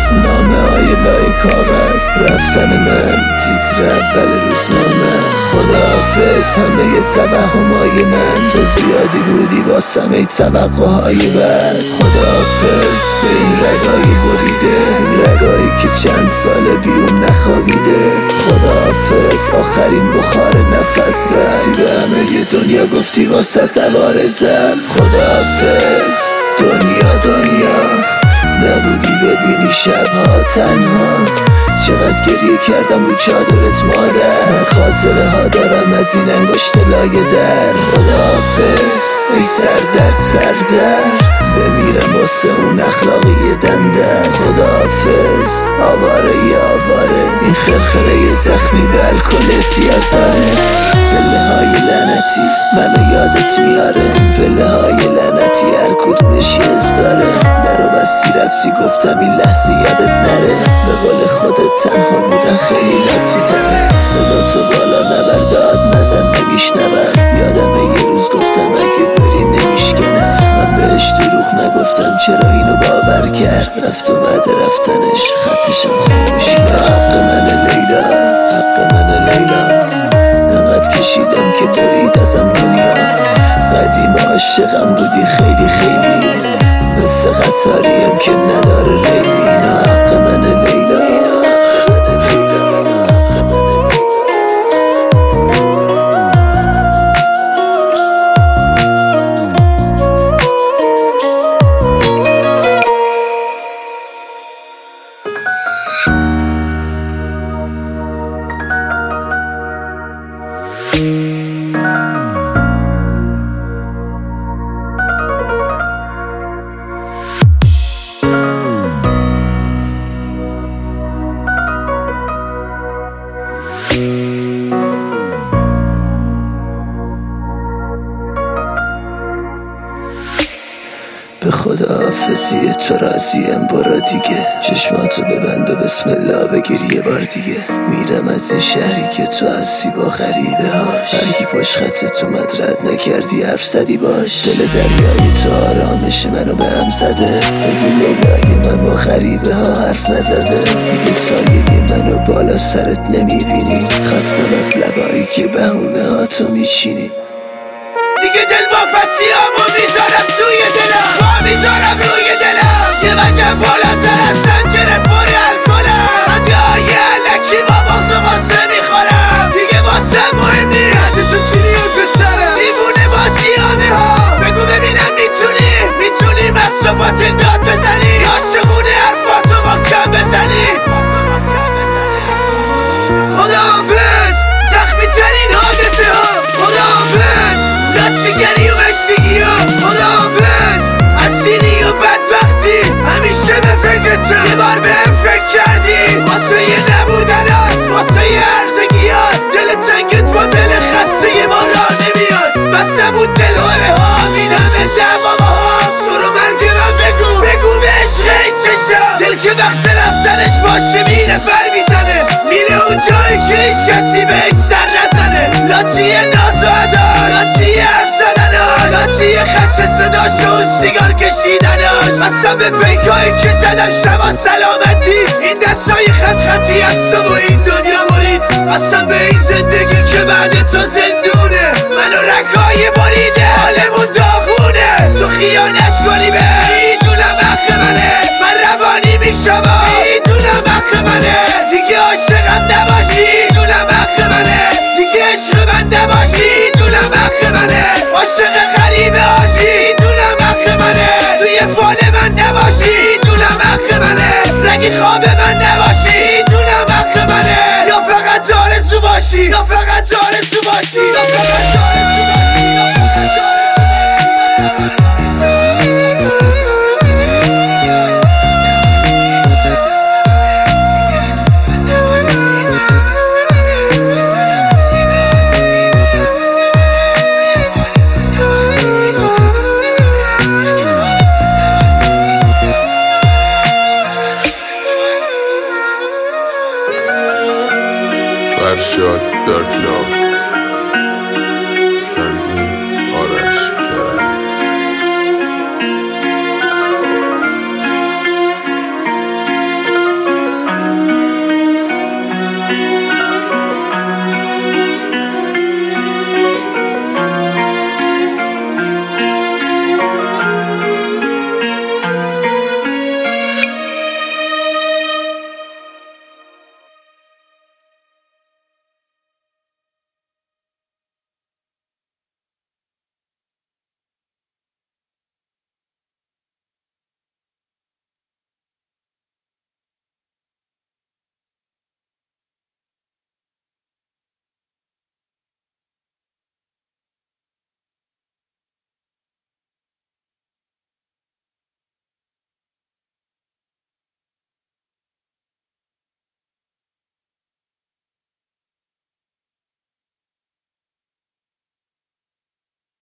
نامه های لای کاغذ، رفتن من تیتر اول روزنامه است. خداحافظ همه توهمای من، تو زیادی بودی واسم ای توقعهای بد. خداحافظ به این رگایی بریده، این رگایی که چند سال بیون نخوابیده. خداحافظ آخرین بخار نفس رفتی به همه دنیا گفتی واسه عوارضم. خداحافظ دنیا نبودی ببینی شبها تنها، چقدر گریه کردم رو چادرت مادر. من خاطره ها دارم از این انگشت لای در. خداحافظ ای سردرد بمیرم واسه اون اخلاقی دنده. خداحافظ آواره این خرخره زخمی به الکلت یاد داره. پله های لعنتی منو یادت میاره، پله های لعنتی هر کدومش یه داره. درو بستی رفتی گفتم این لحظه یادت نره، به قول خودت تنها بودن خیلی لطی تره. صدا تو بالا نبر داد نزن نمیشنون، یادم یه روز گفتم اگه بری نمیشکنم. من بهش دروغ نگفتم چرا اینو باور کرد، رفت و بعد رفتنش خطشم خاموش کرد. حق من لیلا، حق من لیلا، انقدر کشیدم که برید ازم دنیا. قدیم عاشقم بودی خیلی مثل قطاریم که نداره ریلی. اینا حق من لیلا، به خداحافظی تو راضیم برو دیگه. چشماتو ببند و بسم الله بگیر یه بار دیگه. میرم از این شهری که تو هستی با غریبه هاش، هرکی پشت خطت اومد رد نکردی حرف زدی باش. دل دریای تو آرامش منو به هم زده، بگی لیلای من با غریبه ها حرف نزده. دیگه سایه منو بالا سرت نمیبینی، خستم از لبایی که بهونه ها تو میچینی. دیگه دل واپسیامو میذارم توی دلم، میذارم روی دلم. یه وجب بالاتر از سنجره پر الکلم، خنده های علکی با مغز قاسه میخورم. دیگه واسه مهم نیست تو چی میاد به سرم، دیوونه بازیانه ها. بگو ببینم میتونی مست و باطل داد بزنی، یا شغونه حرفاتو محکم بزنی. خداحافظ زخمی ترین حادثه ها، خداحافظ لطفیگری و مشتگی ها، خداحافظ اسیری و بدبختی همیشه به فکرتم. یه بار بهم فکر کردی واسه یه نبودنات، واسه یه هرزگیات. دل تنگت با دل خسته یه بار راه نمیاد، بس نبود دل هاره ها این همه دوامه ها. تو رو مرگ من بگو به عشق این چشم. دل که وقت رفتنش باشه میره پر میزنه، میره اون جایی که هیچ کسی بهش سر نزنه. لاتی ناز و ادا، لاتی حرف زدناش، لاتی خش صداش و سیگار کشیدناش. بستم به پیکایی که زدم شبا سلامتی، این دستای خطی از تو و این دنیا برید. بستم به این زندگی که بعد تو زندونه، منو رگهای بریده حالمون داغونه. تو خیانت کنی به میدونم حق منه، من روانی میشم میدونم حق منه. دیگه عاشقم نباشی دونم حق منه، دیگه عشق من نباشی دونم حق منه. عاشق غریبه هاشی دونم حق منه، توی فال من نباشی دونم حق منه. رگی خواب من نباشی دونم حق منه، یا فقط آرزو باشی، یا فقط آرزو باشی، یا فقط